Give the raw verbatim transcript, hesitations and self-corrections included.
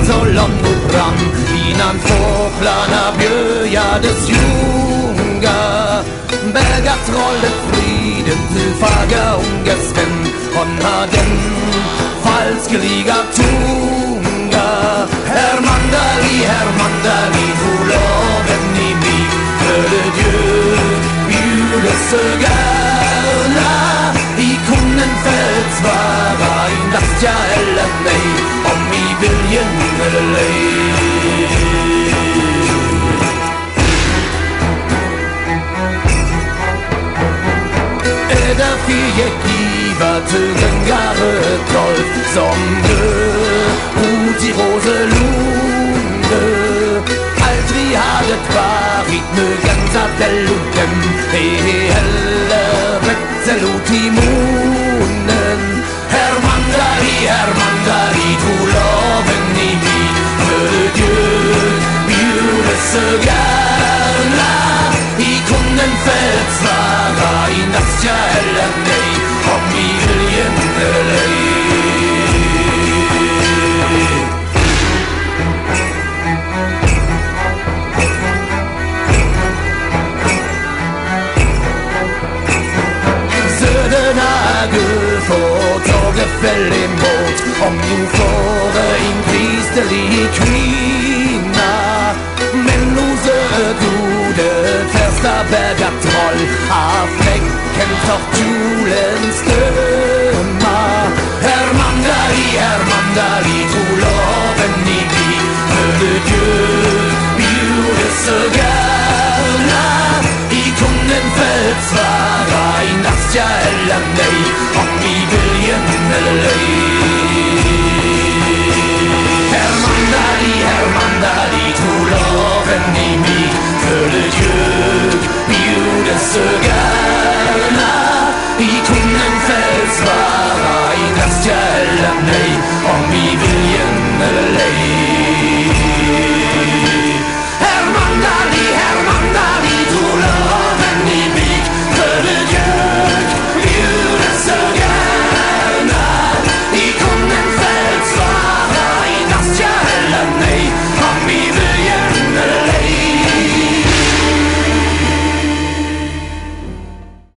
solan och bram innan fåglarna bjöjades junga. Berga trollet friden till faga unges vän hon har den falskeliga tunga. Herr Mandali, herr Mandali, tro loven i mig för Dieu bjuder så gärna i Kunnenfeld svara endast ja eller nej om i viljen eller ej. Därför gick giva till en garretroll som dö ut i Roselunde. Allt vi hade varit mögens att eluden är heller rätt i munnen. Herr Mandali, herr Mandali, tro loven i mig för Dieu bjuder så gärna i Kunnenfeld svara endast ja eller nej om i viljen eller ej. Södernager får tågefäll emot om du får en kristelig kvinna. Men hos gode första bergatroll av fläcken för kjolens döma. Herr Mandali, herr Mandali, tro loven i mig för Dieu bjuder så gärna i Kunnenfeld svara endast ja eller nej om i viljen eller ej. Herr Mandali, herr Mandali, tro loven i mig för Dieu bjuder så gärna i Kunnenfeld